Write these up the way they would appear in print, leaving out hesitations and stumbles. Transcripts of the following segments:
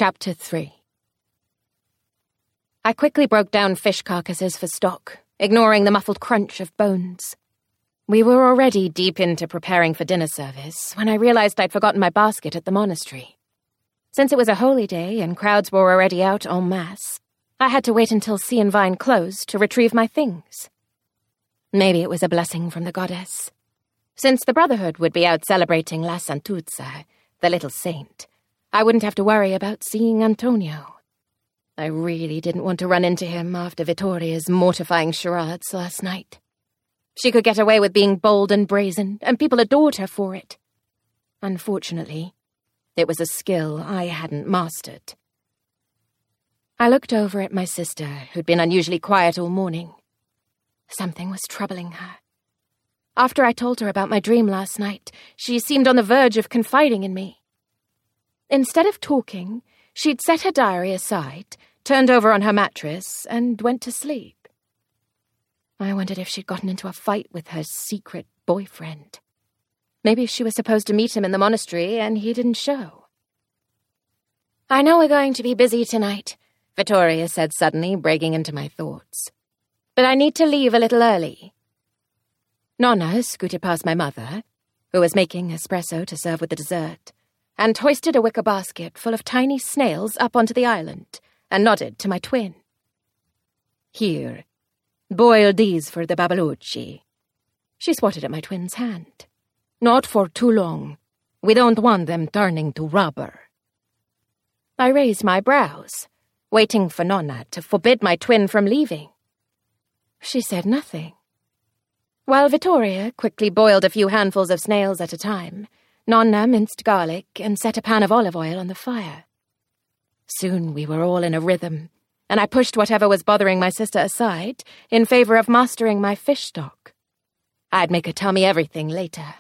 Chapter 3. I quickly broke down fish carcasses for stock, ignoring the muffled crunch of bones. We were already deep into preparing for dinner service when I realized I'd forgotten my basket at the monastery. Since it was a holy day and crowds were already out en masse, I had to wait until Sea and Vine closed to retrieve my things. Maybe it was a blessing from the goddess. Since the Brotherhood would be out celebrating La Santuzza, the little saint, I wouldn't have to worry about seeing Antonio. I really didn't want to run into him after Vittoria's mortifying charades last night. She could get away with being bold and brazen, and people adored her for it. Unfortunately, it was a skill I hadn't mastered. I looked over at my sister, who'd been unusually quiet all morning. Something was troubling her. After I told her about my dream last night, she seemed on the verge of confiding in me. Instead of talking, she'd set her diary aside, turned over on her mattress, and went to sleep. I wondered if she'd gotten into a fight with her secret boyfriend. Maybe she was supposed to meet him in the monastery and he didn't show. "I know we're going to be busy tonight," Vittoria said suddenly, breaking into my thoughts. "But I need to leave a little early." Nonna scooted past my mother, who was making espresso to serve with the dessert, and hoisted a wicker basket full of tiny snails up onto the island, and nodded to my twin. "Here, boil these for the Babalucci." She swatted at my twin's hand. "Not for too long. We don't want them turning to rubber." I raised my brows, waiting for Nonna to forbid my twin from leaving. She said nothing. While Vittoria quickly boiled a few handfuls of snails at a time, Nonna minced garlic and set a pan of olive oil on the fire. Soon we were all in a rhythm, and I pushed whatever was bothering my sister aside in favor of mastering my fish stock. I'd make her tell me everything later.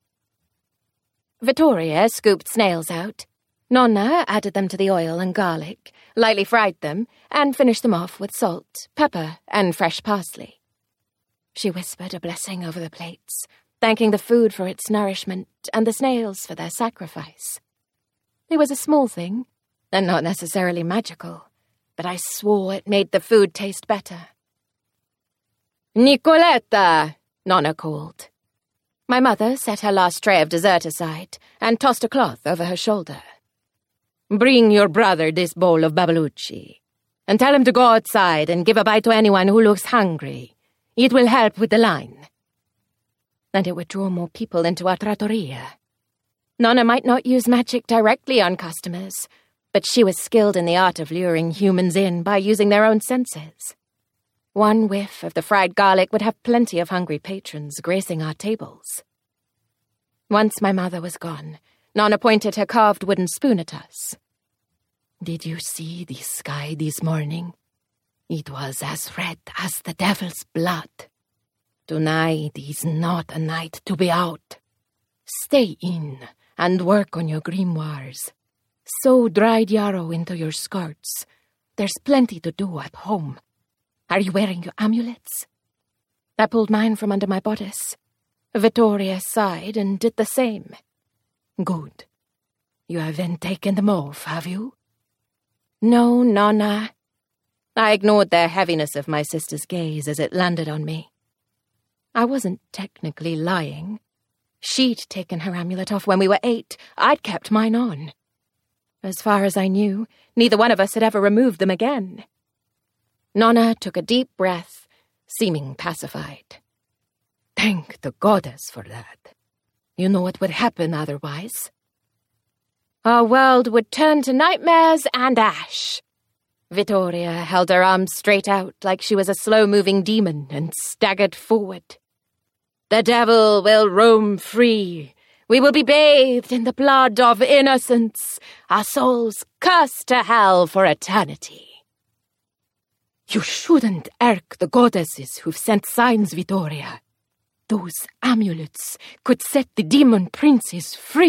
Vittoria scooped snails out. Nonna added them to the oil and garlic, lightly fried them, and finished them off with salt, pepper, and fresh parsley. She whispered a blessing over the plates, thanking the food for its nourishment and the snails for their sacrifice. It was a small thing, and not necessarily magical, but I swore it made the food taste better. "Nicoletta!" Nonna called. My mother set her last tray of dessert aside and tossed a cloth over her shoulder. "Bring your brother this bowl of Babalucci, and tell him to go outside and give a bite to anyone who looks hungry. It will help with the line." And it would draw more people into our trattoria. Nonna might not use magic directly on customers, but she was skilled in the art of luring humans in by using their own senses. One whiff of the fried garlic would have plenty of hungry patrons gracing our tables. Once my mother was gone, Nonna pointed her carved wooden spoon at us. "Did you see the sky this morning? It was as red as the devil's blood. Tonight is not a night to be out. Stay in and work on your grimoires. Sew dried yarrow into your skirts. There's plenty to do at home. Are you wearing your amulets?" I pulled mine from under my bodice. Vittoria sighed and did the same. "Good. You haven't taken them off, have you?" "No, Nonna." I ignored the heaviness of my sister's gaze as it landed on me. I wasn't technically lying. She'd taken her amulet off when we were 8. I'd kept mine on. As far as I knew, neither one of us had ever removed them again. Nonna took a deep breath, seeming pacified. "Thank the goddess for that. You know what would happen otherwise? Our world would turn to nightmares and ash." Vittoria held her arms straight out like she was a slow-moving demon and staggered forward. "The devil will roam free. We will be bathed in the blood of innocence, our souls cursed to hell for eternity." "You shouldn't irk the goddesses who've sent signs, Vittoria. Those amulets could set the demon princes free.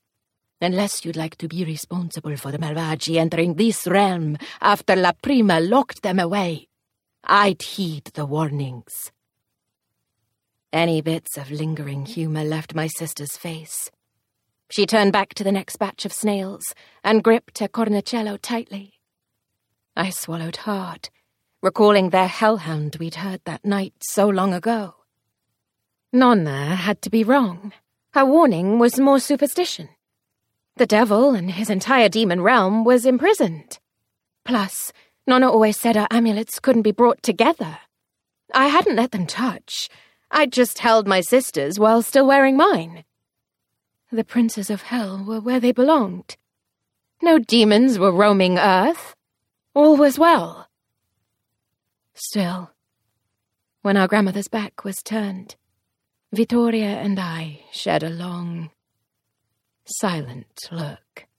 Unless you'd like to be responsible for the Malvagi entering this realm after La Prima locked them away, I'd heed the warnings." Any bits of lingering humor left my sister's face. She turned back to the next batch of snails and gripped her cornicello tightly. I swallowed hard, recalling their hellhound we'd heard that night so long ago. Nonna had to be wrong. Her warning was more superstition. The devil and his entire demon realm was imprisoned. Plus, Nonna always said our amulets couldn't be brought together. I hadn't let them touch. I'd just held my sister's while still wearing mine. The princes of hell were where they belonged. No demons were roaming Earth. All was well. Still, when our grandmother's back was turned, Vittoria and I shared a long, silent look.